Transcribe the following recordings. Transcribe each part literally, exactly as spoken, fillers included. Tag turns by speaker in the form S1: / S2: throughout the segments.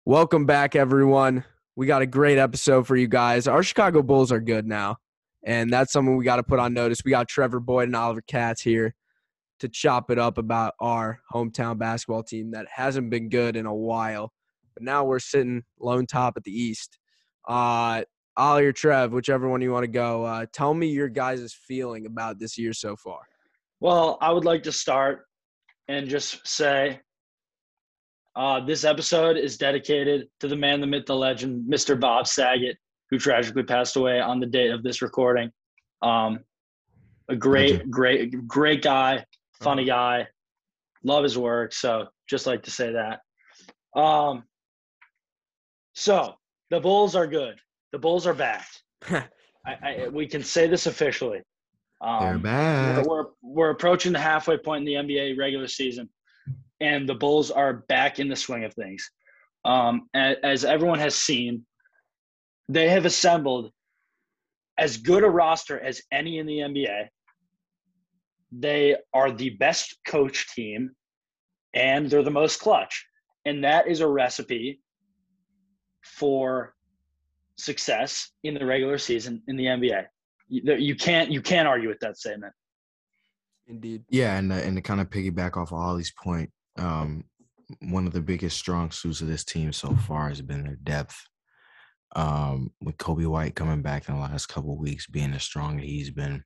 S1: Welcome back, everyone. We got a great episode for you guys. Our Chicago Bulls are good now, and that's something we got to put on notice. We got Trevor Boyd and Oliver Katz here to chop it up about our hometown basketball team that hasn't been good in a while, but now we're sitting lone top at the East. Uh, Ollie or Trev, whichever one you want to go, uh, tell me your guys' feeling about this year so far.
S2: Well, I would like to start and just say uh, this episode is dedicated to the man, the myth, the legend, Mister Bob Saget, who tragically passed away on the date of this recording. Um, a great,
S3: Legend.
S2: great, great guy, funny guy, love his work. So just like to say that. Um, so the Bulls are good. The Bulls are back. I, I, we can say this officially. Um,
S3: They're back.
S2: We're, we're, we're approaching the halfway point in the N B A regular season, and the Bulls are back in the swing of things. Um, as, as everyone has seen, they have assembled as good a roster as any in the N B A. They are the best coach team, and they're the most clutch. And that is a recipe for success in the regular season in the N B A. You, you can't you can't argue with that statement.
S1: Indeed.
S3: Yeah, and uh, and to kind of piggyback off of Ollie's point, um, one of the biggest strong suits of this team so far has been their depth. Um, with Kobe White coming back in the last couple of weeks, being as strong as he's been,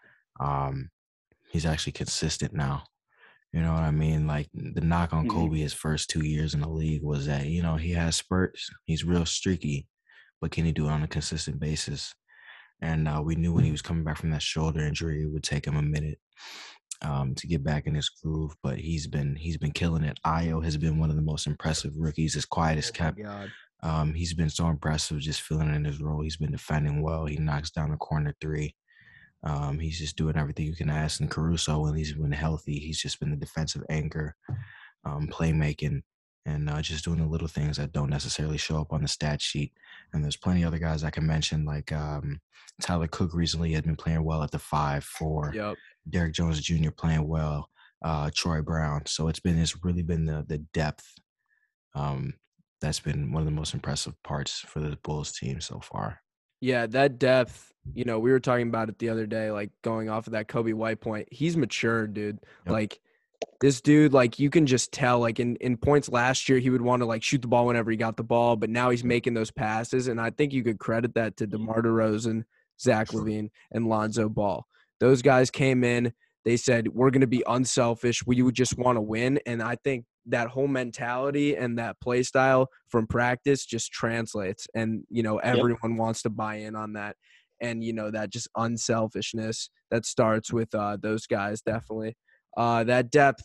S3: um, he's actually consistent now. You know what I mean? Like the knock on
S2: Mhm.
S3: Kobe his first two years in the league was that, you know, he has spurts, he's real streaky, but can he do it on a consistent basis? And uh, we knew when he was coming back from that shoulder injury, it would take him a minute um, to get back in his groove. But he's been he's been killing it. Ayo has been one of the most impressive rookies, as quiet as
S1: Oh my
S3: kept.
S1: God.
S3: Um, he's been so impressive, just filling in his role. He's been defending well. He knocks down the corner three. Um, he's just doing everything you can ask. And Caruso, when he's been healthy, he's just been the defensive anchor, um, playmaking, and uh, just doing the little things that don't necessarily show up on the stat sheet. And there's plenty of other guys I can mention, like um, Tyler Cook recently has been playing well at the five, four.
S1: Yep.
S3: Derek Jones Junior playing well. Uh, Troy Brown. So it's been it's really been the the depth. Um, that's been one of the most impressive parts for the Bulls team so far.
S1: Yeah, that depth, you know, we were talking about it the other day, like going off of that Kobe White point. He's matured, dude.
S3: Yep.
S1: Like this dude, like you can just tell, like in, in points last year, he would want to like shoot the ball whenever he got the ball, but now he's making those passes. And I think you could credit that to DeMar DeRozan, Zach LaVine, and Lonzo Ball. Those guys came in, they said, we're going to be unselfish. We would just want to win. And I think that whole mentality and that play style from practice just translates. And, you know, everyone wants to buy in on that. And, you know, that just unselfishness that starts with uh, those guys, definitely. Uh, that depth,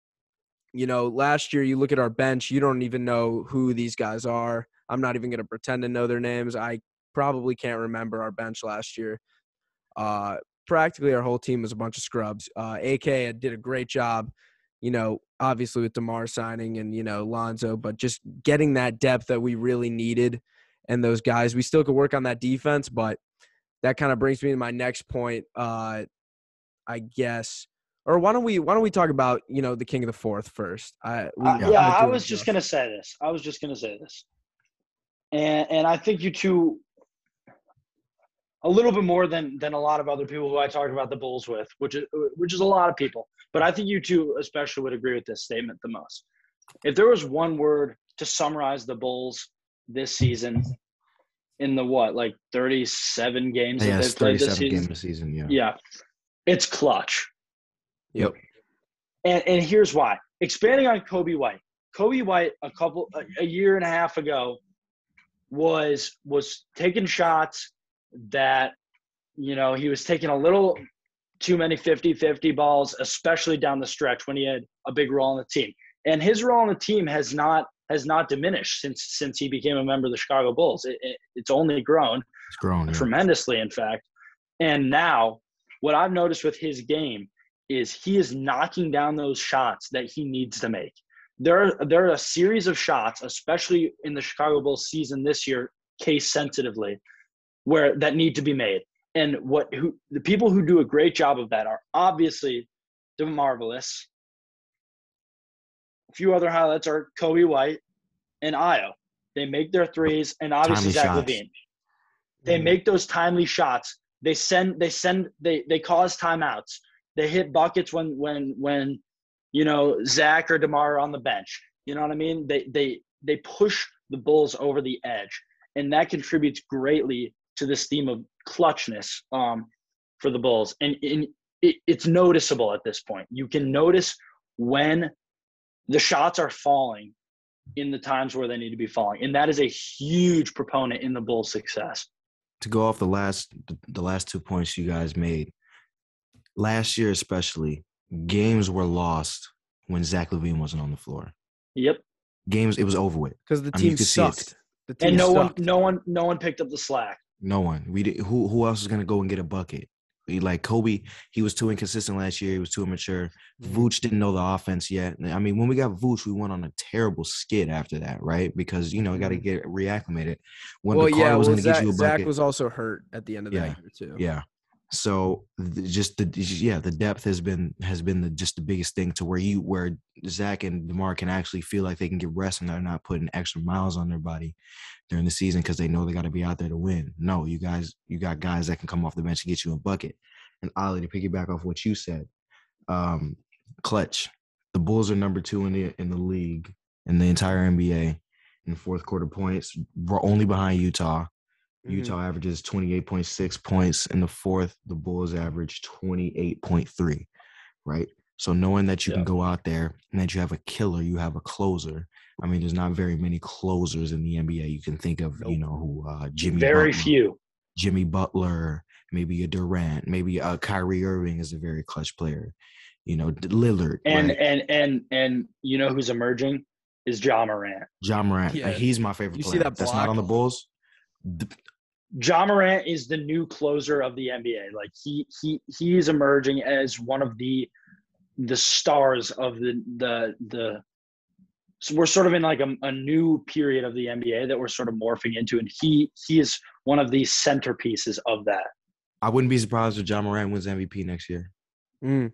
S1: you know, last year you look at our bench, you don't even know who these guys are. I'm not even going to pretend to know their names. I probably can't remember our bench last year. Uh, practically our whole team was a bunch of scrubs. Uh, A K did a great job, you know, obviously with DeMar signing and, you know, Lonzo, but just getting that depth that we really needed and those guys. We still could work on that defense, but that kind of brings me to my next point, uh, I guess. Or why don't we why don't we talk about, you know, the king of the fourth first? I, we,
S2: Uh,
S3: Yeah.
S2: yeah,
S1: I'm
S2: I
S1: doing
S2: was
S1: it,
S2: just
S1: Josh.
S2: gonna say this. I was just gonna say this, and and I think you two, a little bit more than than a lot of other people who I talked about the Bulls with, which is which is a lot of people. But I think you two especially would agree with this statement the most. If there was one word to summarize the Bulls this season, in the what, like thirty-seven games that
S3: Yeah, it's
S2: they've played this
S3: thirty-seven
S2: season,
S3: game a season. Yeah.
S2: yeah, it's clutch.
S1: Yep.
S2: And and here's why. Expanding on Kobe White. Kobe White a couple a, a year and a half ago was was taking shots that, you know, he was taking a little too many fifty-fifty balls, especially down the stretch when he had a big role on the team. And his role on the team has not has not diminished since since he became a member of the Chicago Bulls. It, it, it's only grown
S3: It's grown. Yeah.
S2: tremendously, in fact. And now what I've noticed with his game is he is knocking down those shots that he needs to make. There are, there are a series of shots, especially in the Chicago Bulls season this year, case sensitively, where that need to be made. And what who the people who do a great job of that are obviously the Marvelous. A few other highlights are Kobe White and Ayo. They make their threes, and obviously
S3: Timely
S2: Zach
S3: shots.
S2: LaVine. They make those timely shots. They send, they send, they they cause timeouts. They hit buckets when when when you know Zach or DeMar are on the bench. You know what I mean? They they they push the Bulls over the edge, and that contributes greatly to this theme of clutchness um, for the Bulls. And, and it, it's noticeable at this point. You can notice when the shots are falling in the times where they need to be falling, and that is a huge proponent in the Bulls' success.
S3: To go off the last the last two points you guys made, last year especially, games were lost when Zach LaVine wasn't on the floor.
S2: Yep.
S3: Games, it was over with.
S1: Because the
S3: I mean,
S1: team
S3: you could see it.
S1: sucked. The team
S2: And no
S1: sucked.
S2: one, no one, no one picked up the slack.
S3: No one. We did. Who who else is gonna go and get a bucket? Like Kobe, he was too inconsistent last year. He was too immature.
S1: Mm-hmm.
S3: Vooch didn't know the offense yet. I mean, when we got Vooch, we went on a terrible skid after that, right? Because you know, you got to get reacclimated. When
S1: Well,
S3: the car
S1: yeah,
S3: was
S1: well,
S3: going to get
S1: Zach,
S3: you a
S1: Zach
S3: bucket,
S1: was also hurt at the end of
S3: Yeah,
S1: that year too.
S3: yeah. So th- just the yeah, the depth has been has been the just the biggest thing to where you where Zach and DeMar can actually feel like they can get rest and they're not putting extra miles on their body during the season because they know they got to be out there to win. No, you guys, you got guys that can come off the bench and get you a bucket. And Ollie, to piggyback off what you said, um, clutch. The Bulls are number two in the in the league in the entire N B A in fourth quarter points. We're only behind Utah. Utah averages twenty-eight point six points in the fourth. The Bulls average twenty-eight point three, right? So knowing that you
S2: Yeah.
S3: can go out there and that you have a killer, you have a closer. I mean, there's not very many closers in the N B A. You can think of,
S1: Nope.
S3: you know, who uh, Jimmy
S2: Very
S3: Butler,
S2: few.
S3: Jimmy Butler, maybe a Durant, maybe a Kyrie Irving is a very clutch player. You know, Lillard,
S2: And
S3: right?
S2: and and and you know who's emerging is Ja Morant.
S3: Ja Morant.
S1: Yeah.
S3: He's my favorite
S1: You see
S3: player.
S1: that
S3: That's
S1: block?
S3: not on the Bulls. The-
S2: Ja Morant is the new closer of the N B A. Like he he he is emerging as one of the the stars of the the the. So we're sort of in like a, a new period of the N B A that we're sort of morphing into, and he he is one of the centerpieces of that.
S3: I wouldn't be surprised if Ja Morant wins M V P next year.
S1: Mm.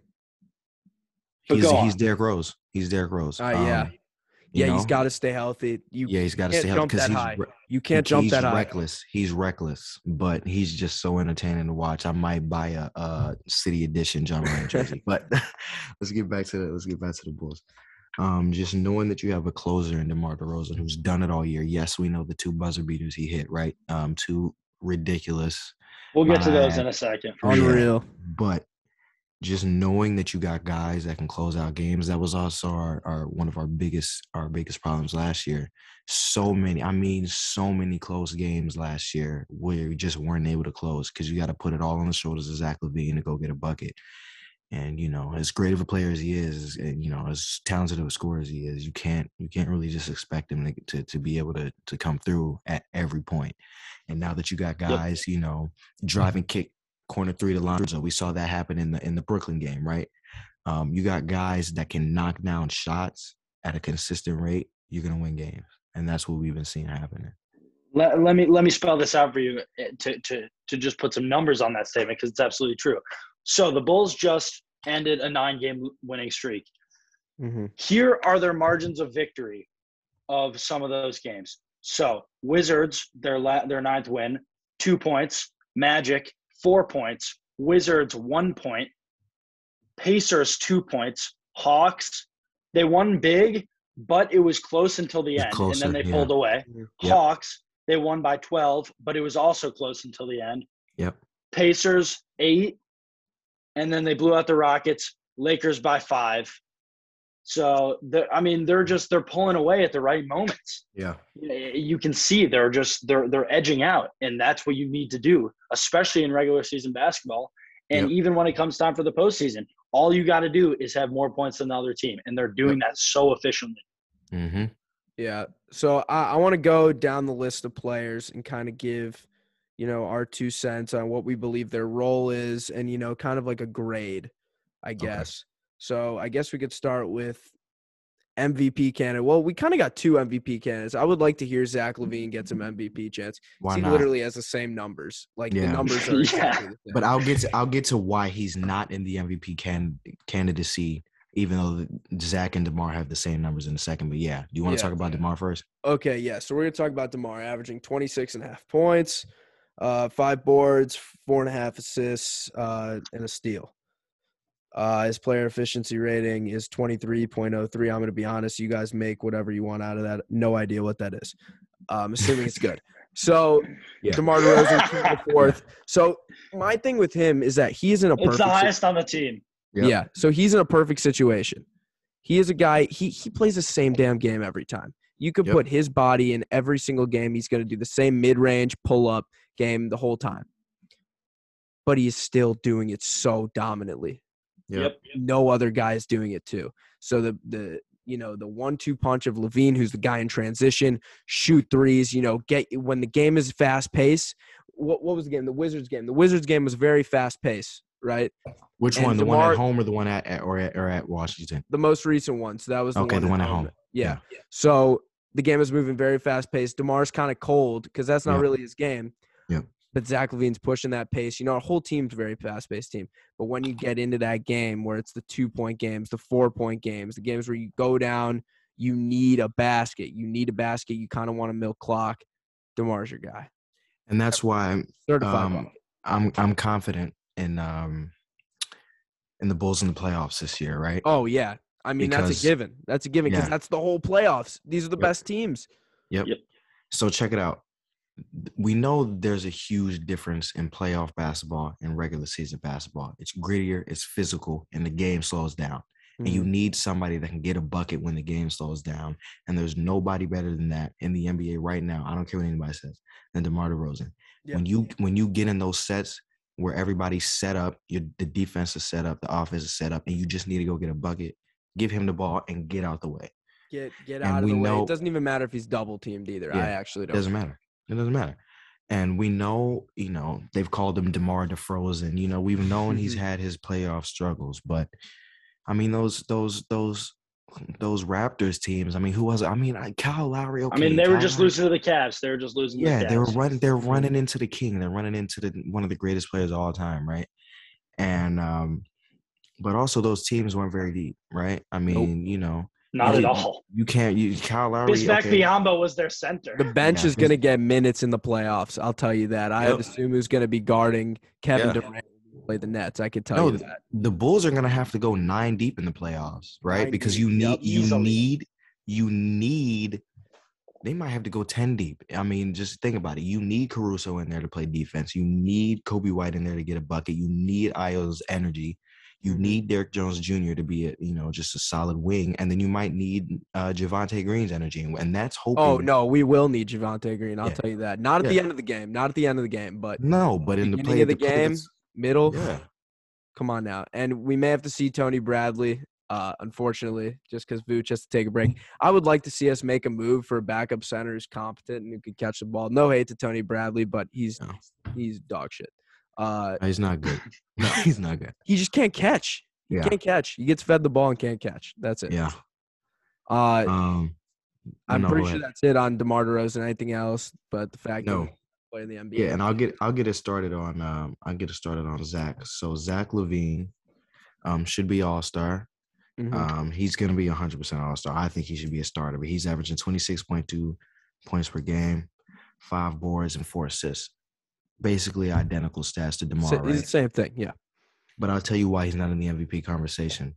S2: But
S3: He's
S2: go
S3: he's
S2: on.
S3: Derrick Rose. He's Derrick Rose.
S1: Uh, yeah.
S3: Um, you
S1: Yeah, he's
S3: know?
S1: got to stay healthy. You
S3: Yeah, he's got to
S1: can't
S3: stay healthy
S1: jump
S3: because
S1: that
S3: he's
S1: high.
S3: re-
S1: You can't jump
S3: he's
S1: that high.
S3: reckless. He's reckless, but he's just so entertaining to watch. I might buy a, a City Edition John Morant jersey. But let's get back to the let's get back to the Bulls. Um, just knowing that you have a closer in DeMar DeRozan who's done it all year. Yes, we know the two buzzer beaters he hit, right? Um, two ridiculous.
S2: We'll get to those
S3: My-
S2: in a second. For sure.
S1: Unreal.
S3: But just knowing that you got guys that can close out games, that was also our, our one of our biggest our biggest problems last year. So many, I mean, so many close games last year where we just weren't able to close because you got to put it all on the shoulders of Zach LaVine to go get a bucket. And you know, as great of a player as he is, and you know, as talented of a scorer as he is, you can't you can't really just expect him to to, to be able to to come through at every point. And now that you got guys, you know, driving kick corner three to Lonzo, we saw that happen in the in the Brooklyn game, right? Um, you got guys that can knock down shots at a consistent rate. You're gonna win games, and that's what we've been seeing happening.
S2: Let, let me let me spell this out for you to to to just put some numbers on that statement because it's absolutely true. So the Bulls just ended a nine-game winning streak.
S1: Mm-hmm.
S2: Here are their margins of victory of some of those games. So Wizards, their la- their ninth win, two points. Magic, four points. Wizards, one point. Pacers, two points. Hawks, they won big, but it was close until the
S3: It's
S2: end,
S3: closer,
S2: and then they
S3: yeah.
S2: pulled away.
S1: Mhm.
S3: Yep.
S2: Hawks, they won by twelve, but it was also close until the end.
S3: Yep.
S2: Pacers, eight, and then they blew out the Rockets. Lakers by five. So, the- I mean, they're just they're pulling away at the right moments.
S3: Yeah.
S2: You can see they're just they're they're edging out, and that's what you need to do, especially in regular season basketball. And
S3: Yep.
S2: even when it comes time for the postseason, all you got to do is have more points than the other team, and they're doing that so efficiently.
S3: Mm-hmm.
S1: Yeah. So I, I want to go down the list of players and kind of give, you know, our two cents on what we believe their role is and, you know, kind of like a grade, I guess. So I guess we could start with M V P candidate. Well, we kind of got two M V P candidates. I would like to hear Zach LaVine get some M V P chance.
S3: Why
S1: he
S3: not?
S1: literally has the same numbers. Like
S3: Yeah.
S1: the numbers are
S2: Yeah.
S1: exactly the same.
S3: But I'll get to I'll get to why he's not in the M V P can candidacy even though Zach and DeMar have the same numbers in the second. But yeah, do you want to
S1: Yeah.
S3: talk about DeMar first?
S1: Okay, yeah. So we're going to talk about DeMar averaging twenty-six and a half points, uh, five boards, four and a half assists, uh, and a steal. Uh, his player efficiency rating is twenty-three point oh three. I'm going to be honest. You guys make whatever you want out of that. No idea what that is. I'm assuming it's good. So
S3: Yeah.
S1: DeMar DeRozan, two in the fourth. So my thing with him is that he's in a perfect
S2: It's the highest on the team.
S3: Yep.
S1: Yeah. So he's in a perfect situation. He is a guy, he he plays the same damn game every time. You could
S3: Yep.
S1: put his body in every single game. He's going to do the same mid-range pull-up game the whole time. But he's still doing it so dominantly.
S3: Yep.
S1: No other guy is doing it too. So the the you know, the one-two punch of Levine, who's the guy in transition, shoot threes, you know, get when the game is fast-paced. What what was the game? The Wizards game. The Wizards game was very fast-paced, right?
S3: Which
S1: And
S3: one? The one
S1: DeMar-
S3: at home or the one at, at or at or at Washington?
S1: The most recent one. So that was the
S3: Okay,
S1: one
S3: the
S1: at
S3: one at home.
S1: Yeah. So the game is moving very fast-paced. DeMar's kind of cold because that's not
S3: Yep.
S1: really his game.
S3: Yep.
S1: But Zach Levine's pushing that pace. You know, our whole team's a very fast-paced team. But when you get into that game where it's the two-point games, the four-point games, the games where you go down, you need a basket. You need a basket. You kind of want to milk clock. DeMar's your guy.
S3: And that's why
S1: Certified.
S3: um,
S1: bucket.
S3: I'm I'm confident in um in the Bulls in the playoffs this year, right?
S1: Oh, yeah. I mean, that's
S3: Because-
S1: a given. That's a given because
S3: Yeah.
S1: that's the whole playoffs. These are the
S3: Yep.
S1: best teams.
S3: Yep.
S2: Yep.
S3: So check it out. We know there's a huge difference in playoff basketball and regular season basketball. It's grittier, it's physical, and the game slows down. And you
S1: Mhm.
S3: need somebody that can get a bucket when the game slows down. And there's nobody better than that in the N B A right now. I don't care what anybody says, than DeMar DeRozan.
S1: Yeah.
S3: When you when you get in those sets where everybody's set up, your the defense is set up, the offense is set up, and you just need to go get a bucket, give him the ball, and get out the way.
S1: Get get
S3: And
S1: out of
S3: we
S1: the way.
S3: know-
S1: It doesn't even matter if he's double teamed either.
S3: Yeah,
S1: I actually
S3: It
S1: don't.
S3: doesn't matter. It doesn't matter. And we know, you know, they've called him DeMar DeFrozen. You know, we've known he's had his playoff struggles, but I mean, those those those those Raptors teams. I mean, who was it? I mean, I- Kyle Lowry. Okay,
S2: I mean, they were
S3: Kyle
S2: just
S3: Lowry-
S2: losing to the Cavs. They were just losing to
S3: Yeah,
S2: the Cavs.
S3: they were running. They're running into the king. They're running into the one of the greatest players of all time, right? And um, but also those teams weren't very deep, right? I mean, you know,
S2: Not
S3: you-
S2: at all.
S3: You can't. You Kyle Lowry.
S2: Bismack
S3: okay.
S2: Biyombo was their center.
S1: The bench
S3: Yeah,
S1: is going to get minutes in the playoffs. I'll tell you that. I
S3: Yep.
S1: assume who's going to be guarding Kevin
S3: Yeah.
S1: Durant to play the Nets. I could tell
S3: No,
S1: you
S3: the,
S1: that.
S3: the Bulls are gonna have to go nine deep in the playoffs, right?
S1: Nine
S3: Because
S1: deep,
S3: you need
S1: yep,
S3: you
S2: easily.
S3: need you need they might have to go ten deep. I mean, just think about it. You need Caruso in there to play defense. You need Kobe White in there to get a bucket. You need Io's energy. You
S1: Mhm.
S3: need Derrick Jones Junior to be a, you know, just a solid wing. And then you might need uh Javante Green's energy. And that's hoping
S1: Oh, no, we will need Javante Green. I'll
S3: Yeah.
S1: tell you that. Not at the
S3: Yeah.
S1: end of the game. Not at the end of the game, but
S3: no, but in the
S1: beginning
S3: play
S1: of the
S3: play
S1: game,
S3: that's-
S1: middle.
S3: Yeah.
S1: Come on now. And we may have to see Tony Bradley, uh, unfortunately, just because Vooch has to take a break. I would like to see us make a move for a backup center who's competent and who could catch the ball. No hate to Tony Bradley, but he's
S3: No.
S1: he's dog shit. Uh,
S3: He's not good. No, he's not good.
S1: he just can't catch. He
S3: Yeah.
S1: can't catch. He gets fed the ball and can't catch. That's it.
S3: Yeah.
S1: Uh,
S3: Um
S1: I'm
S3: no,
S1: pretty
S3: go
S1: sure
S3: ahead.
S1: that's it on DeMar DeRozan. Anything else? But the fact
S3: No.
S1: that he play in the N B A.
S3: Yeah, and I'll get I'll get it started on um I'll get it started on Zach. So Zach Levine um should be all star.
S1: Mhm.
S3: Um he's gonna be one hundred percent all star. I think he should be a starter, but he's averaging twenty-six point two points per game, five boards and four assists. Basically identical stats to DeMar,
S1: Sa- It's
S3: right?
S1: the same thing. Yeah.
S3: But I'll tell you why he's not in the M V P conversation.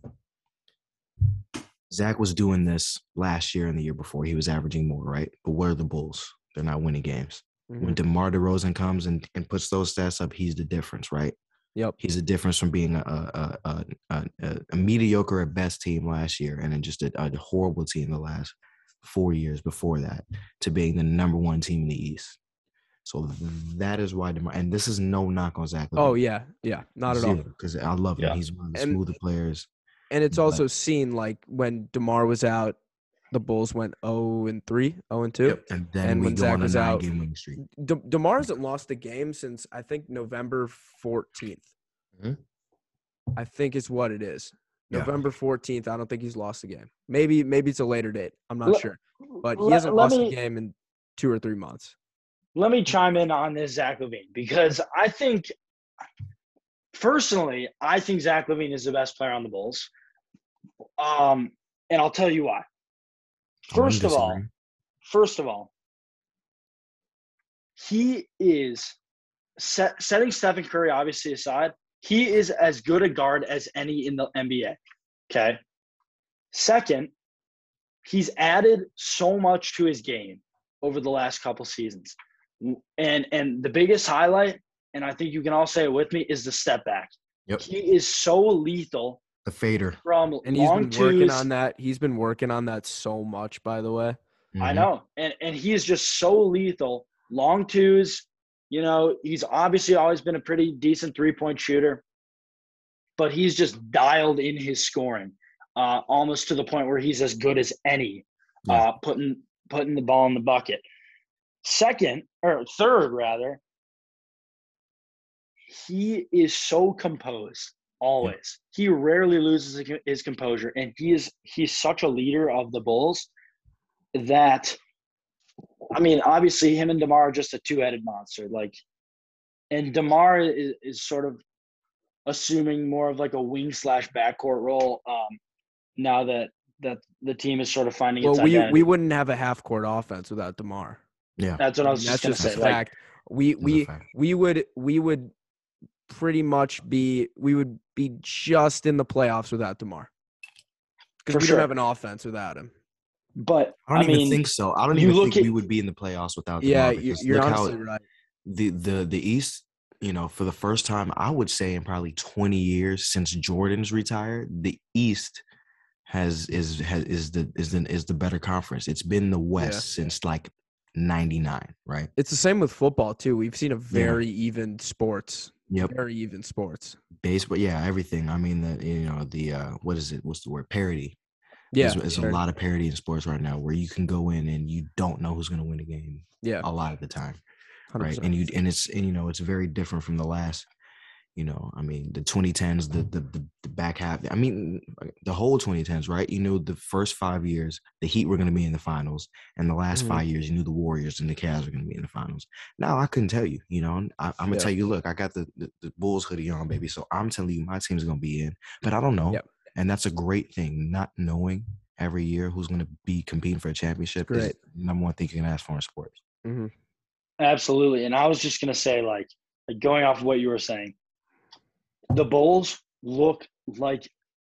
S3: Zach was doing this last year and the year before. He was averaging more, right? But where are the Bulls? They're not winning games. When
S1: Mhm.
S3: DeMar DeRozan comes and, and puts those stats up, he's the difference, right?
S1: Yep.
S3: He's the difference from being a a, a, a, a, a mediocre at best team last year and then just a, a horrible team the last four years before that to being the number one team in the East. So that is why DeMar, and this is no knock on Zach.
S1: Oh yeah, yeah, not at all.
S3: Because I love him.
S2: Yeah.
S3: He's one of the
S1: And-
S3: smoother players.
S1: And it's
S3: But-
S1: also seen like when DeMar was out, the Bulls went zero and three, zero and two.
S3: And then
S1: And
S3: we
S1: when
S3: go
S1: Zach
S3: on a
S1: was out-
S3: nine-game winning streak.
S1: De- DeMar hasn't lost a game since I think November fourteenth.
S3: Mhm.
S1: I think is what it is.
S3: Yeah.
S1: November fourteenth. I don't think he's lost a game. Maybe maybe it's a later date. I'm not
S2: Let-
S1: sure. But he
S2: let-
S1: hasn't
S2: let
S1: lost
S2: me-
S1: a game in two or three months.
S2: Let me chime in on this Zach Levine because I think, personally, I think Zach Levine is the best player on the Bulls. Um, and I'll tell you why. First of all, first of all, he is set, setting Stephen Curry obviously aside. He is as good a guard as any in the N B A. Okay. Second, he's added so much to his game over the last couple seasons. And and the biggest highlight, and I think you can all say it with me, is the step back.
S3: Yep.
S2: He is so lethal.
S3: The fader.
S2: From
S1: and he's
S2: long
S1: been working
S2: twos.
S1: on that. He's been working on that so much, by the way.
S3: Mm-hmm.
S2: I know. And and he is just so lethal. Long twos, you know, he's obviously always been a pretty decent three-point shooter, but he's just dialed in his scoring, uh, almost to the point where he's as good as any,
S3: Yeah.
S2: uh, putting putting the ball in the bucket. Second, or third rather, he is so composed always. Yeah. He rarely loses his composure, and he is he's such a leader of the Bulls that, I mean, obviously him and DeMar are just a two-headed monster. Like, and DeMar is, is sort of assuming more of like a wing slash backcourt role um, now that that the team is sort of finding
S1: well,
S2: its
S1: we
S2: identity.
S1: we wouldn't have a half-court offense without DeMar.
S3: Yeah,
S2: that's what I was
S1: That's
S2: just going to
S1: just
S2: say.
S1: a fact. Like, we we we would we would pretty much be we would be just in the playoffs without DeMar because we
S2: sure.
S1: don't have an offense without him.
S2: But
S3: I don't
S2: I
S3: even
S2: mean,
S3: think so. I don't
S2: you
S3: even
S2: look
S3: think
S2: at,
S3: we would be in the playoffs without
S1: yeah,
S3: DeMar.
S1: Yeah, you're honestly right.
S3: The the the East, you know, for the first time, I would say in probably twenty years since Jordan's retired, the East has is has is the is the is the better conference. It's been the West yeah. since like ninety-nine, right?
S1: It's the same with football too. We've seen a very yeah. even sports.
S3: Yep.
S1: Very even sports.
S3: Baseball, yeah, everything. I mean, the you know the uh, what is it? What's the word? Parity.
S1: Yeah,
S3: there's, there's a lot of parity in sports right now where you can go in and you don't know who's going to win a game.
S1: Yeah,
S3: a lot of the time,
S1: one hundred percent.
S3: right? And you and it's and you know it's very different from the last. You know, I mean, the twenty tens, the the the, the back half. I mean, the whole twenty tens, right? You know, the first five years, the Heat were going to be in the finals, and the last mm-hmm. five years, you knew the Warriors and the Cavs were going to be in the finals. Now, I couldn't tell you. You know, I, I'm gonna yeah. tell you. Look, I got the, the the Bulls hoodie on, baby. So I'm telling you, my team's going to be in, but I don't know, yep. and that's a great thing. Not knowing every year who's going to be competing for a championship
S1: Great.
S3: is the number one thing you can ask for in sports.
S1: Mm-hmm.
S2: Absolutely, and I was just going to say, like, like, going off of what you were saying. The Bulls look like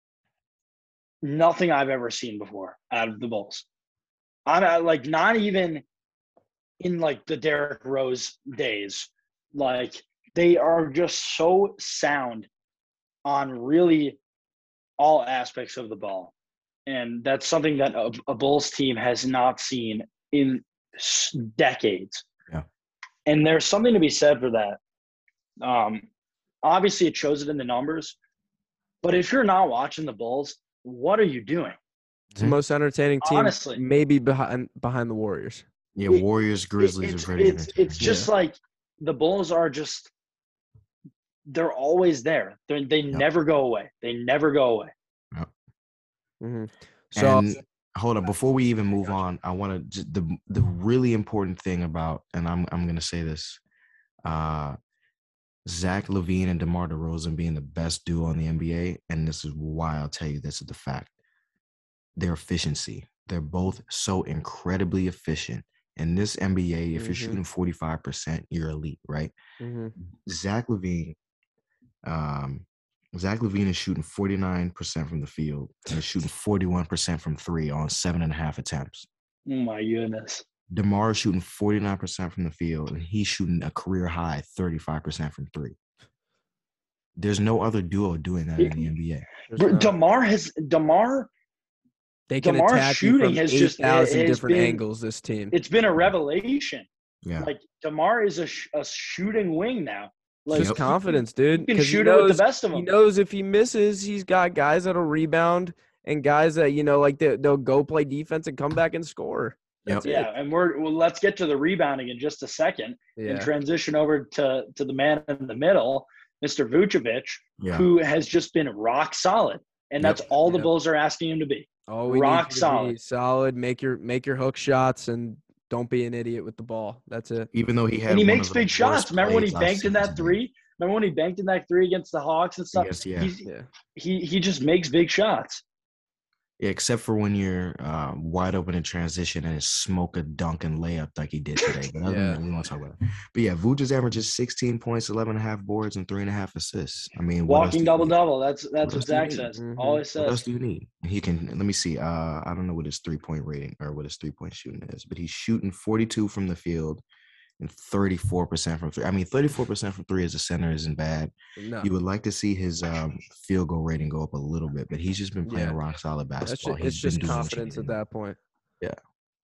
S2: nothing I've ever seen before out of the Bulls. I'm like not even in like the Derrick Rose days. Like they are just so sound on really all aspects of the ball. And that's something that a, a Bulls team has not seen in decades.
S3: Yeah.
S2: And there's something to be said for that. Um, Obviously, it shows it in the numbers. But if you're not watching the Bulls, what are you doing?
S1: It's the most entertaining team,
S2: honestly,
S1: maybe behind behind the Warriors.
S3: Yeah, Warriors, Grizzlies
S2: it's,
S3: are very
S2: it's, it's just
S1: yeah.
S2: like the Bulls are just – they're always there. They're, they yep. never go away. They never go away.
S3: Yep.
S1: Mm-hmm. So
S3: and hold on. Before we even move on, I want to – the the really important thing about – and I'm I'm going to say this uh, – Zach LaVine and DeMar DeRozan being the best duo in the N B A, and this is why I'll tell you this is the fact. Their efficiency. They're both so incredibly efficient. In this N B A, if
S1: mm-hmm.
S3: you're shooting forty-five percent, you're elite, right?
S1: Mm-hmm.
S3: Zach LaVine, um, Zach LaVine is shooting forty-nine percent from the field and is shooting forty-one percent from three on seven and a half attempts.
S2: Oh, my goodness.
S3: DeMar is shooting forty-nine percent from the field, and he's shooting a career high thirty-five percent from three. There's no other duo doing that in the N B A.
S2: DeMar has DeMar.
S1: They can
S2: DeMar's
S1: attack
S2: shooting
S1: you from
S2: has
S1: eight
S2: just
S1: thousand different
S2: been,
S1: angles. This team.
S2: It's been a revelation.
S3: Yeah,
S2: like DeMar is a, sh- a shooting wing now. Like
S1: just confidence, dude.
S2: He can shoot
S1: he knows,
S2: it with the best of them.
S1: He knows if he misses, he's got guys that'll rebound and guys that you know, like they, they'll go play defense and come back and score.
S3: Yep.
S2: Yeah, and we're well, let's get to the rebounding in just a second
S1: yeah.
S2: and transition over to, to the man in the middle, Mister Vucevic,
S3: yeah.
S2: who has just been rock solid. And that's
S3: yep.
S2: all the
S1: yep.
S2: Bulls are asking him to be.
S1: Oh, we
S2: rock
S1: need you
S2: solid.
S1: To be solid. Make your make your hook shots and don't be an idiot with the ball. That's it.
S3: Even though he had
S2: and he
S3: one
S2: makes
S3: of the
S2: big shots. Remember when he banked in that
S3: season.
S2: three? Remember when he banked in that three against the Hawks and stuff?
S3: Yes, yeah.
S2: He's,
S1: yeah.
S2: He he just makes big shots.
S3: Yeah, except for when you're uh, wide open in transition and smoke a dunk and layup like he did today. But other than
S1: Yeah.
S3: that, we won't talk about it. But yeah, Vooch is averages sixteen points, eleven and a half boards, and three and a half assists. I mean, what else
S2: Walking
S3: do you
S2: double
S3: need?
S2: double. That's that's
S3: What
S2: what
S3: else do you
S2: Zach
S3: need?
S2: says.
S1: Mhm.
S2: Always
S3: What else
S2: says.
S3: do you need? He can, let me see. Uh, I don't know what his three point rating or what his three point shooting is, but he's shooting forty-two from the field and thirty-four percent from three. I mean, thirty-four percent from three as a center isn't bad.
S1: No.
S3: You would like to see his um, field goal rating go up a little bit, but he's just been playing
S1: Yeah.
S3: rock solid
S1: That's
S3: basketball.
S1: just, it's
S3: He's been
S1: just
S3: doing what you
S1: confidence
S3: need
S1: at
S3: to do.
S1: that point.
S3: Yeah.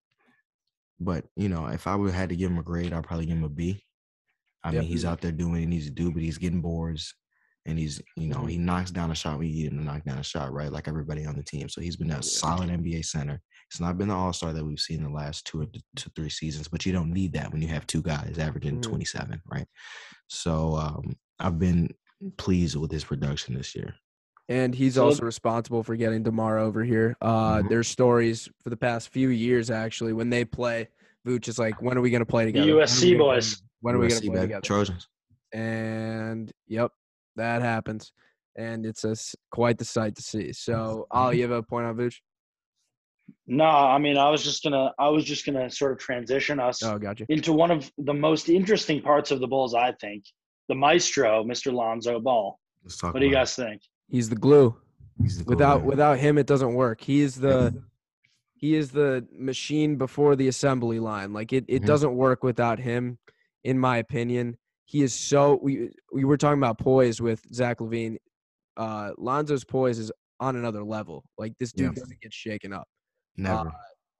S3: But, you know, if I would have had to give him a grade, I'd probably give him a B. I
S1: Yep.
S3: mean, he's out there doing what he needs to do, but he's getting boards. And he's, you know,
S1: Mhm.
S3: he knocks down a shot when you need him to knock down a shot, right? Like everybody on the team. So he's been a solid N B A center. It's not been the all-star that we've seen the last two or th- two, three seasons, but you don't need that when you have two guys averaging
S1: Mhm.
S3: twenty-seven, right? So um, I've been pleased with his production this year.
S1: And he's
S2: So-
S1: also responsible for getting DeMar over here. Uh,
S3: Mhm.
S1: There's stories for the past few years, actually, when they play, Vooch is like, when are we going to play
S2: The
S1: together?
S2: U
S1: When
S2: S
S1: are
S2: C
S1: we gonna play
S2: boys.
S1: together? When are we going
S3: U S
S1: to
S3: C,
S1: play
S3: baby.
S1: together?
S3: Trojans.
S1: And, yep, that happens. And it's a, s- quite the sight to see. So, Ollie, you have a point on Vooch?
S2: No, I mean, I was just gonna, I was just gonna sort of transition us
S1: Oh, got you.
S2: into one of the most interesting parts of the Bulls. I think the maestro, Mister Lonzo Ball.
S3: Let's talk
S2: What do you
S3: about
S2: guys think?
S1: He's the glue.
S3: it. He's the cool
S1: Without
S3: guy.
S1: without him, it doesn't work. He is the he is the machine before the assembly line. Like it, it
S3: Mhm.
S1: doesn't work without him, in my opinion. He is so we we were talking about poise with Zach LaVine. Uh, Lonzo's poise is on another level. Like this dude
S3: Yeah.
S1: doesn't get shaken up.
S3: Never.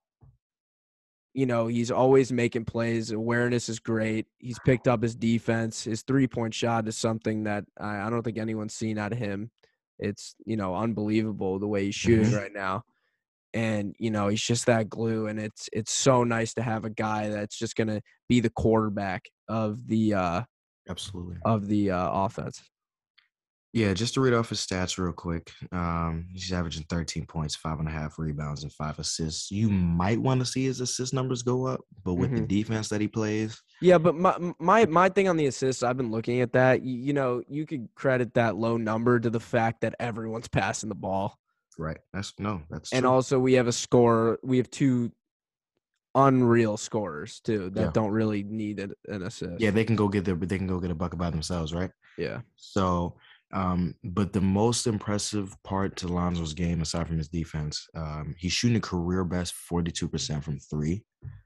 S1: You know, he's always making plays. Awareness is great. He's picked up his defense. His three-point shot is something that I, I don't think anyone's seen out of him. It's, you know, unbelievable the way he's shooting
S3: Mhm.
S1: right now. And, you know, he's just that glue. And it's it's so nice to have a guy that's just going to be the quarterback of the uh,
S3: Absolutely.
S1: of the uh, offense.
S3: Yeah, just to read off his stats real quick. Um, he's averaging thirteen points, five and a half rebounds, and five assists. You might want to see his assist numbers go up, but with the
S1: Mhm.
S3: defense that he plays,
S1: Yeah, but my my my thing on the assists, I've been looking at that. You, you know, you could credit that low number to the fact that everyone's passing the ball.
S3: right? That's no, that's
S1: And
S3: true.
S1: also we have a scorer. We have two unreal scorers too that
S3: Yeah.
S1: don't really need an, an assist.
S3: Yeah, they can go get their, but they can go get a bucket by themselves, right?
S1: Yeah.
S3: So, um, but the most impressive part to Lonzo's game, aside from his defense, um, he's shooting a career best forty-two percent from three.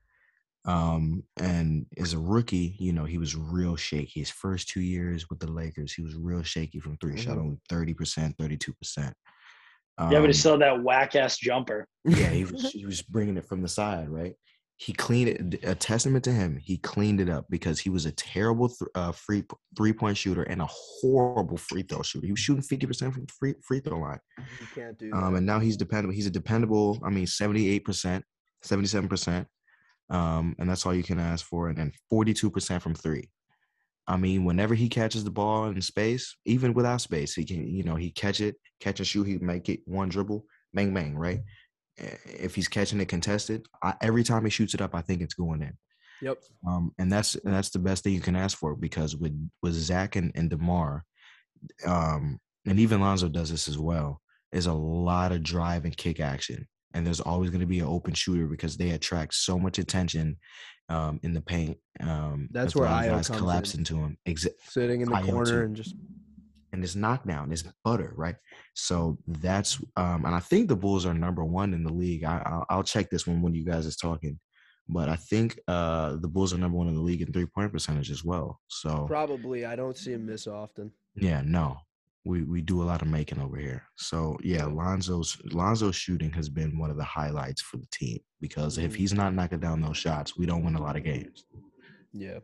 S3: Um, and as a rookie, you know, he was real shaky. His first two years with the Lakers, he was real shaky from three. Shot
S1: Mhm.
S3: only thirty percent, thirty-two percent.
S2: Yeah, but he
S3: Um,
S2: still had that whack ass jumper.
S3: yeah, he was he was bringing it from the side, right? He cleaned it. A testament to him, he cleaned it up because he was a terrible th- uh, free three point shooter and a horrible free throw shooter. He was shooting fifty percent from the free free throw line.
S1: You can't do
S3: Um, and now he's dependable. He's a dependable. I mean, seventy-eight percent, seventy-seven percent, um, and that's all you can ask for. And then forty-two percent from three. I mean, whenever he catches the ball in space, even without space, he can, you know, he catch it, catch and shoot. He might get one dribble, bang bang, right? If he's catching it contested, I, every time he shoots it up, I think it's going in.
S1: Yep.
S3: Um, and that's and that's the best thing you can ask for because with with Zach and, and DeMar, um, and even Lonzo does this as well. There's a lot of drive and kick action, and there's always going to be an open shooter because they attract so much attention um, in the paint. Um,
S1: That's
S3: if a
S1: where
S3: lot of
S1: Io
S3: guys
S1: comes
S3: collapse
S1: in.
S3: into him. Exa-
S1: Sitting in the
S3: Io
S1: corner
S3: too.
S1: and just
S3: and it's knockdown, it's butter, right? So that's um, and I think the Bulls are number one in the league. I, I'll, I'll check this one when you guys is talking, but I think uh, the Bulls are number one in the league in three point percentage as well. So
S1: probably I don't see him miss often.
S3: yeah, no, we we do a lot of making over here. So yeah,
S1: Yeah.
S3: Lonzo's Lonzo's shooting has been one of the highlights for the team because if
S1: Mhm.
S3: he's not knocking down those shots, we don't win a lot of games.
S1: Yeah.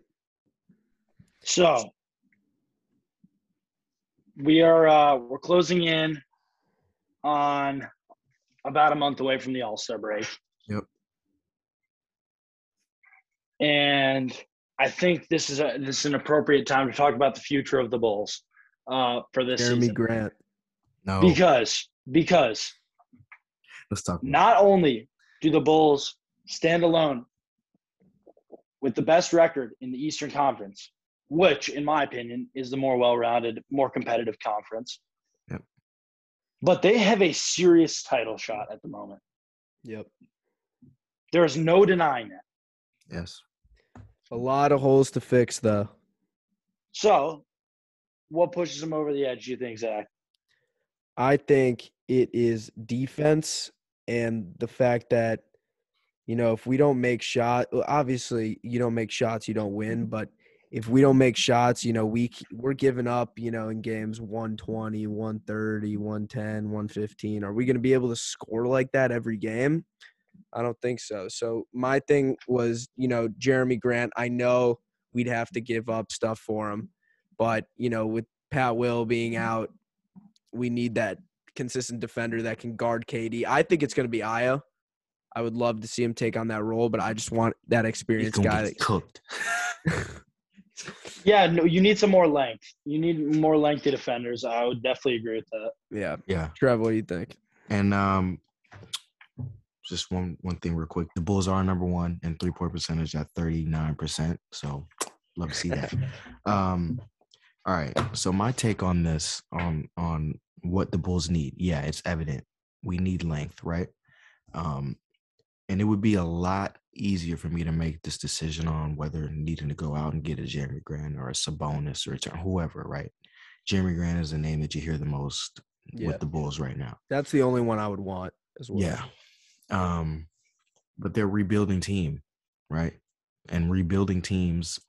S2: So we are uh, we're closing in on about a month away from the All-Star break.
S3: Yep.
S2: And I think this is a this is an appropriate time to talk about the future of the Bulls uh, for this
S1: Jeremy
S2: season.
S1: Grant.
S3: No,
S2: Because because
S3: let's talk. About
S2: not only do the Bulls stand alone with the best record in the Eastern Conference, which, in my opinion, is the more well-rounded, more competitive conference.
S3: Yep.
S2: but they have a serious title shot at the moment.
S1: Yep.
S2: There is no denying that.
S3: Yes.
S1: A lot of holes to fix, though.
S2: So, what pushes them over the edge, do you think, Zach?
S1: I think it is defense and the fact that, you know, if we don't make shots, obviously you don't make shots, you don't win. But if we don't make shots, you know, we, we're giving up, you know, in games one twenty, one thirty, one ten, one fifteen. Are we going to be able to score like that every game? I don't think so. So my thing was, you know, Jeremy Grant, I know we'd have to give up stuff for him. But, you know, with Pat Will being out, we need that consistent defender that can guard K D. I think it's going to be Aya. I would love to see him take on that role, but I just want that
S3: He's
S1: experienced
S3: gonna
S1: guy.
S3: get cooked.
S2: Yeah, no, you need some more length. You need more lengthy defenders. I would definitely agree with that.
S1: Yeah.
S3: Yeah.
S1: Trev, what do you think?
S3: And um, just one one thing real quick. The Bulls are number one in three-point percentage at thirty-nine percent. So love to see that. um, all right. So my take on this, on on what the Bulls need. Yeah, it's evident. We need length, right? Um, and it would be a lot easier for me to make this decision on whether needing to go out and get a Jeremy Grant or a Sabonis or whoever, right? Jeremy Grant is the name that you hear the most
S1: Yeah.
S3: with the Bulls right now.
S1: That's the only one I would want as well.
S3: Yeah. Um, but they're a rebuilding team, right? And rebuilding teams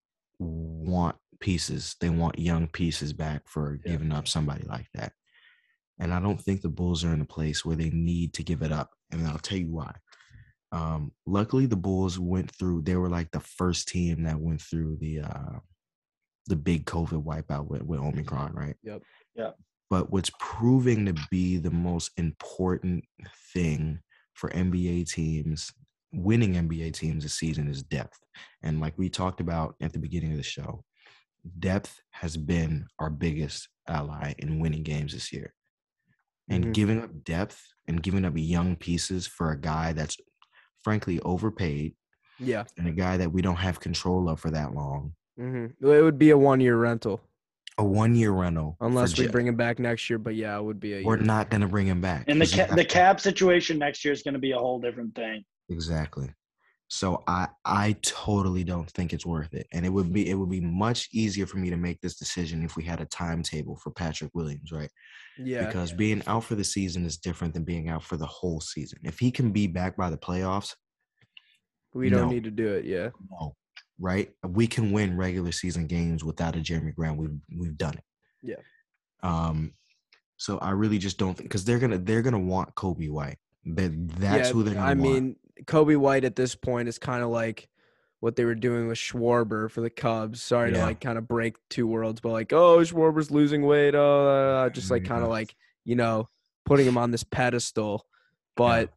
S3: want pieces. They want young pieces back for
S1: Yeah.
S3: giving up somebody like that. And I don't think the Bulls are in a place where they need to give it up. And I'll tell you why. Um, luckily, the Bulls went through. They were like the first team that went through the uh, the big COVID wipeout with, with Omicron, right?
S1: Yep.
S2: Yeah.
S3: But what's proving to be the most important thing for N B A teams, winning N B A teams this season, is depth. And like we talked about at the beginning of the show, depth has been our biggest ally in winning games this year. And
S1: Mhm.
S3: giving up depth and giving up young pieces for a guy that's frankly overpaid
S1: Yeah.
S3: and a guy that we don't have control of for that long,
S1: Mm-hmm. It would be a one-year rental
S3: a one-year rental.
S1: unless
S3: for
S1: we
S3: Je-
S1: bring him back next year. But yeah, it would be a
S3: We're
S1: year.
S3: not going to bring him back.
S2: And the
S3: 'cause you
S2: ca-
S3: have
S2: the
S3: to-
S2: cap situation next year is going to be a whole different thing.
S3: Exactly. So I I totally don't think it's worth it. And it would be it would be much easier for me to make this decision if we had a timetable for Patrick Williams, right?
S1: Yeah.
S3: Because being out for the season is different than being out for the whole season. If he can be back by the playoffs,
S1: We don't
S3: no.
S1: need to do it. Yeah.
S3: no, right? We can win regular season games without a Jeremy Grant. We've we've done it.
S1: Yeah.
S3: Um. So I really just don't think because they're gonna they're gonna want Kobe White. That that's
S1: yeah,
S3: who they're gonna
S1: I
S3: want.
S1: mean, Kobe White at this point is kind of like what they were doing with Schwarber for the Cubs. Sorry to
S3: Yeah.
S1: like kind of break two worlds, but like, oh, Schwarber's losing weight. Oh, uh, just like
S3: Yeah.
S1: kind of like, you know, putting him on this pedestal. But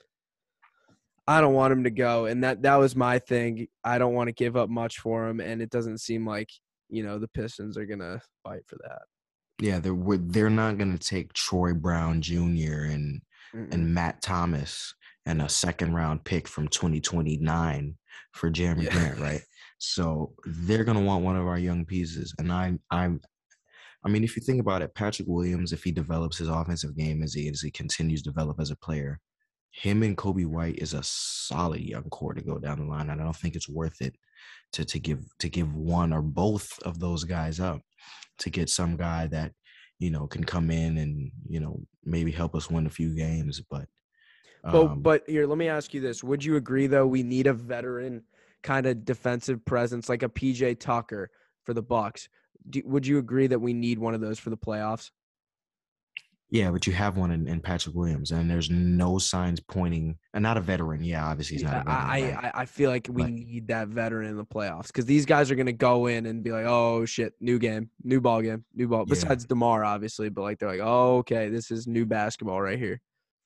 S1: I don't want him to go. And that, that was my thing. I don't want to give up much for him. And it doesn't seem like, you know, the Pistons are going to fight for that.
S3: Yeah, they're we're- they're not gonna take Troy Brown Junior and
S1: Mm-mm.
S3: and Matt Thomas and a second round pick from twenty twenty-nine for Jeremy
S1: Yeah.
S3: Grant, right? So they're gonna want one of our young pieces. And I I I mean, if you think about it, Patrick Williams, if he develops his offensive game as he as he continues to develop as a player, him and Kobe White is a solid young core to go down the line. And I don't think it's worth it to to give to give one or both of those guys up to get some guy that, you know, can come in and, you know, maybe help us win a few games. But
S1: But
S3: um,
S1: but here, let me ask you this: would you agree though we need a veteran kind of defensive presence like a P J Tucker for the Bucks? Do, would you agree that we need one of those for the playoffs?
S3: yeah, but you have one in, in Patrick Williams, and there's no signs pointing. And not a veteran, yeah, obviously he's not a veteran.
S1: I,
S3: right?
S1: I I feel like we
S3: But-
S1: need that veteran in the playoffs because these guys are gonna go in and be like, oh shit, new game, new ball game, new ball.
S3: Yeah.
S1: Besides DeMar, obviously, but like they're like, oh okay, this is new basketball right here.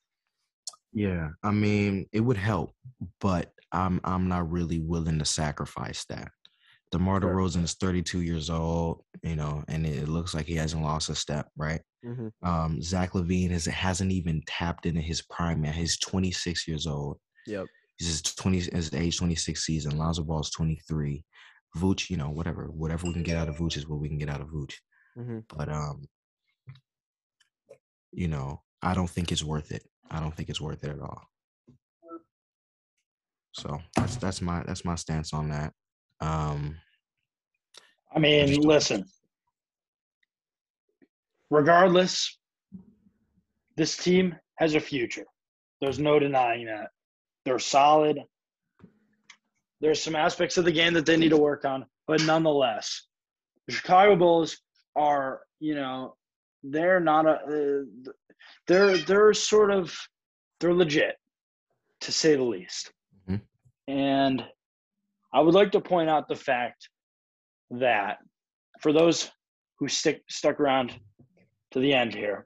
S3: Yeah, I mean, it would help, but I'm I'm not really willing to sacrifice that. DeMar
S1: Sure.
S3: DeRozan is thirty-two years old, you know, and it looks like he hasn't lost a step, right?
S1: Mm-hmm.
S3: Um, Zach LaVine has hasn't even tapped into his prime yet. He's twenty-six years old.
S1: Yep.
S3: He's his twenty his age twenty-six season. Lonzo Ball's twenty-three. Vooch, you know, whatever, whatever we can get out of Vooch is what we can get out of Vooch.
S1: Mm-hmm.
S3: But um, you know, I don't think it's worth it. I don't think it's worth it at all. So that's that's my that's my stance on that. Um,
S2: I
S3: I
S2: mean,
S3: just don't-
S2: listen. Regardless, this team has a future. There's no denying that. They're solid. There's some aspects of the game that they need to work on, but nonetheless, the Chicago Bulls are, you know, they're not a, uh, they're they're sort of, they're legit, to say the least.
S3: Mhm.
S2: And I would like to point out the fact that for those who stick stuck around to the end here,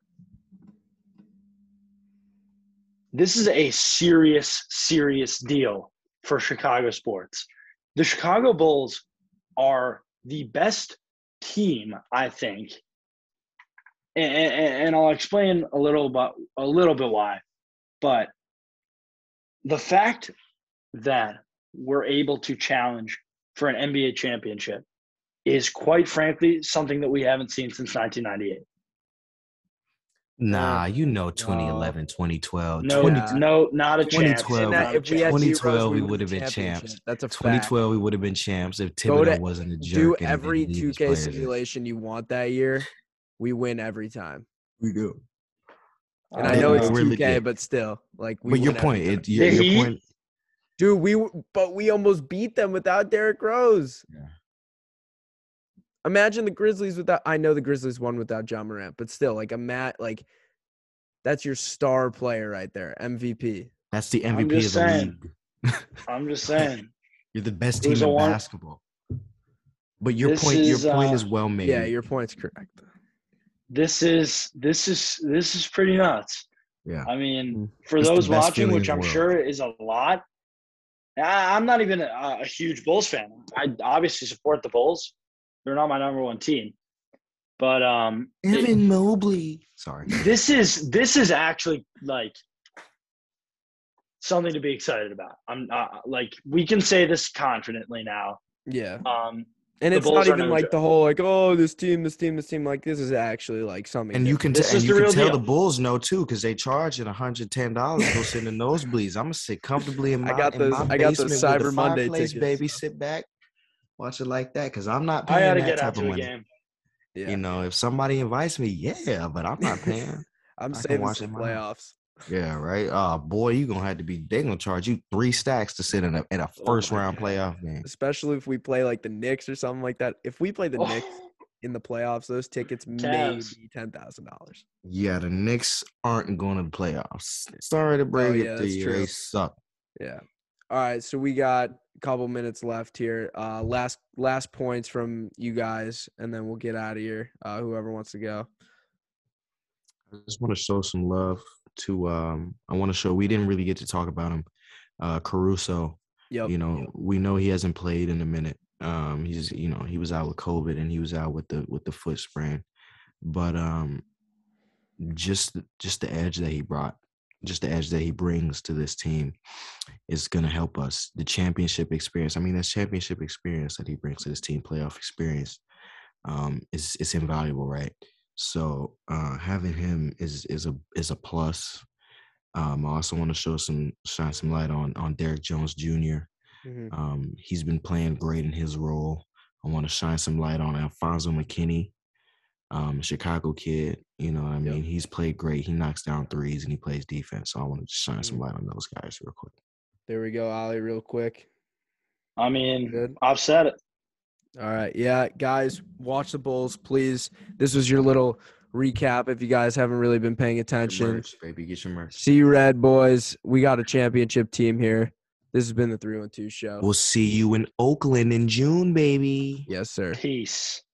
S2: this is a serious, serious deal for Chicago sports. The Chicago Bulls are the best team, I think, and, and, and I'll explain a little about a little bit why. But the fact that we're able to challenge for an N B A championship is, quite frankly, something that we haven't seen since nineteen ninety-eight.
S3: Nah,
S1: Uh,
S3: you know, twenty eleven, twenty twelve,
S2: No,
S3: twenty,
S1: Yeah.
S2: no, not a
S3: twenty
S2: chance.
S3: twelve.
S1: And that,
S2: Not a
S1: if we had
S2: chance.
S1: zeros,
S3: twenty twelve, we
S1: win
S3: would
S1: the
S3: have been
S1: championship.
S3: champs.
S1: That's a fact.
S3: twenty twelve, we would have been champs if
S1: Go
S3: Thibodeau
S1: to-
S3: wasn't a
S1: Do
S3: jerk. and
S1: every
S3: didn't leave
S1: two
S3: his
S1: K
S3: players in.
S1: simulation you want that year. We win every time.
S3: We do.
S1: And
S2: Uh,
S1: I know
S3: Yeah,
S1: it's
S3: we're
S1: two K,
S3: legit.
S1: but still, like we.
S3: But your
S1: win every
S3: point,
S1: time.
S3: it, your,
S2: The
S3: your
S2: Heat-
S3: point.
S1: dude, we but we almost beat them without Derrick Rose.
S3: Yeah.
S1: Imagine the Grizzlies without. I know the Grizzlies won without John Morant, but still, like a Matt, like that's your star player right there, M V P.
S3: That's the
S2: I'm
S3: M V P of
S2: just
S3: the
S2: saying.
S3: league.
S2: I'm just saying.
S3: You're the best
S2: It
S3: team
S2: was
S3: in
S2: a one-
S3: basketball. But your
S2: This
S3: point,
S2: is,
S3: your point
S2: uh,
S3: is well made.
S1: Yeah, your point's correct.
S2: This is this is this is pretty nuts.
S3: yeah.
S2: I mean,
S1: Mm.
S2: for
S3: It's the
S2: those
S3: best
S2: watching,
S3: feeling
S2: which
S3: in
S2: I'm
S3: the world.
S2: sure is a lot. I, I'm not even a, a huge Bulls fan. I obviously support the Bulls. They're not my number one team, but um, it-
S3: Evan Mobley. Sorry.
S2: this is this is actually like something to be excited about. I'm uh, like we can say this confidently now.
S1: Yeah,
S2: Um,
S1: and
S2: the
S1: it's
S2: Bulls
S1: not
S2: are
S1: even
S2: no
S1: like
S2: joke.
S1: the whole like oh this team, this team, this team. Like this is actually like something.
S3: And you
S1: different.
S3: can,
S2: This
S3: t- and
S2: is
S3: you
S2: the
S3: can
S2: real
S3: tell
S2: deal.
S3: the Bulls know too, because they charging one hundred ten dollars to go sit in the nosebleeds. I'm gonna sit comfortably in
S1: I
S3: my,
S1: got
S3: in
S1: those-
S3: my
S1: I got those
S3: basement with
S1: Cyber
S3: the
S1: Monday
S3: fireplace,
S1: tickets,
S3: baby.
S1: so.
S3: Sit back, watch it like that, because I'm not
S2: I
S3: paying
S2: got to
S3: that
S2: get
S3: type
S2: out
S3: of
S2: to a
S3: money.
S2: game.
S1: Yeah,
S3: You know, if somebody invites me, yeah, but I'm not paying.
S1: I'm
S3: I can
S1: saving
S3: watch
S1: some
S3: it in my house.
S1: playoffs.
S3: Yeah, right. Oh boy, you gonna have to be. They gonna charge you three stacks to sit in a in a
S2: Oh
S3: first
S2: my
S3: round
S2: God.
S3: playoff game.
S1: Especially if we play like the Knicks or something like that. If we play the Knicks
S2: Oh,
S1: in the playoffs, those tickets may
S2: Cavs.
S1: be ten thousand dollars.
S3: Yeah, the Knicks aren't going to the playoffs. Sorry to break
S1: Oh,
S3: it
S1: yeah,
S3: to
S1: that's
S3: you,
S1: true.
S3: they suck.
S1: Yeah. All right, so we got a couple minutes left here. Uh, last last points from you guys, and then we'll get out of here. Uh, whoever wants to go.
S3: I just want to show some love to. Um, I want to show. We didn't really get to talk about him, uh, Caruso.
S1: Yep.
S3: You know, we know he hasn't played in a minute. Um, he's you know he was out with COVID and he was out with the with the foot sprain, but um, just just the edge that he brought, just the edge that he brings to this team, is gonna help us. The championship experience. I mean, this championship experience that he brings to this team, playoff experience, um, is is invaluable, right? So uh, having him is is a is a plus. Um, I also want to show some shine some light on on Derrick Jones Junior
S1: Mhm.
S3: Um, he's been playing great in his role. I want to shine some light on Alfonso McKinney, um, Chicago kid. You know what I mean?
S1: Yep.
S3: He's played great. He knocks down threes and he plays defense. So I want to shine some
S1: Mhm.
S3: light on those guys real quick.
S1: There we go, Ali, real quick.
S2: I mean,
S1: Good.
S2: I've said it.
S1: All right. Yeah, guys, watch the Bulls, please. This was your little recap if you guys haven't really been paying
S3: Get your
S1: attention.
S3: merch, baby. Get your merch.
S1: See you, Red Boys. We got a championship team here. This has been the three one two show.
S3: We'll see you in Oakland in June, baby.
S1: Yes, sir.
S2: Peace.